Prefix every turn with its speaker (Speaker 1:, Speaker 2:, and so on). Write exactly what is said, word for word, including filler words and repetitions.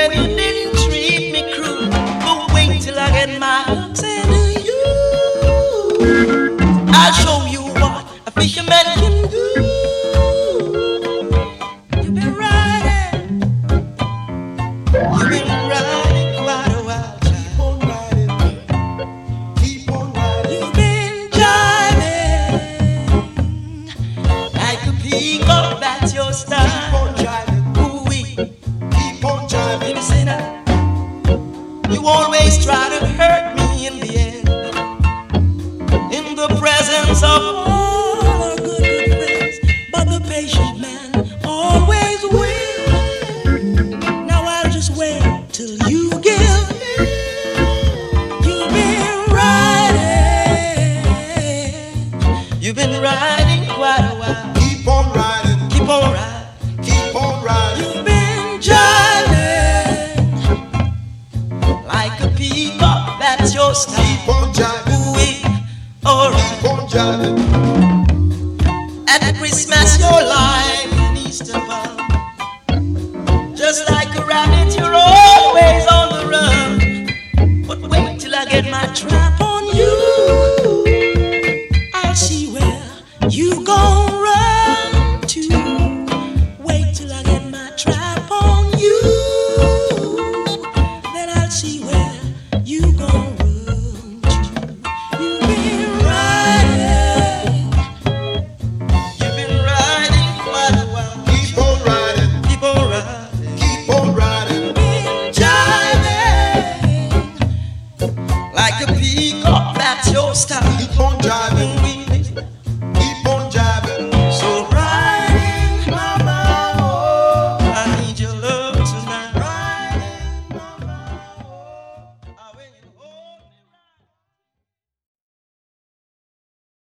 Speaker 1: when you didn't treat me cruel. But wait till I get my hooks into you. I'll show you what a fisherman can do. You've been riding, you've been riding quite a while.
Speaker 2: Keep on riding, keep on riding.
Speaker 1: You've been driving like a peacock, that's your style.
Speaker 2: Keep on driving,
Speaker 1: Ooh-wee,
Speaker 2: keep on driving.
Speaker 1: baby, say now, you always try to hurt me in the end. In the presence of all our good, good friends, but the patient man always wins. Now I'll just wait till you give me. You've been riding, you've been riding quite a while.
Speaker 2: Keep on riding,
Speaker 1: Keep on riding,
Speaker 2: keep on riding.
Speaker 1: you've been driving like a peacock, that's your style.
Speaker 2: Keep on driving,
Speaker 1: Ooh-wee, alright.
Speaker 2: keep on driving.
Speaker 1: At Christmas you're like an Easter bunny. Just like a rabbit you're always on the run. But wait till I get my trap on you. I'll see where you gon' run to. Wait till I get my trap on you. Then I'll see where you gon' run to. You've been riding, you've been riding quite a while.
Speaker 2: Keep on riding,
Speaker 1: Keep on riding,
Speaker 2: keep on riding.
Speaker 1: been driving like a peacock, that's your style.
Speaker 2: Keep on driving,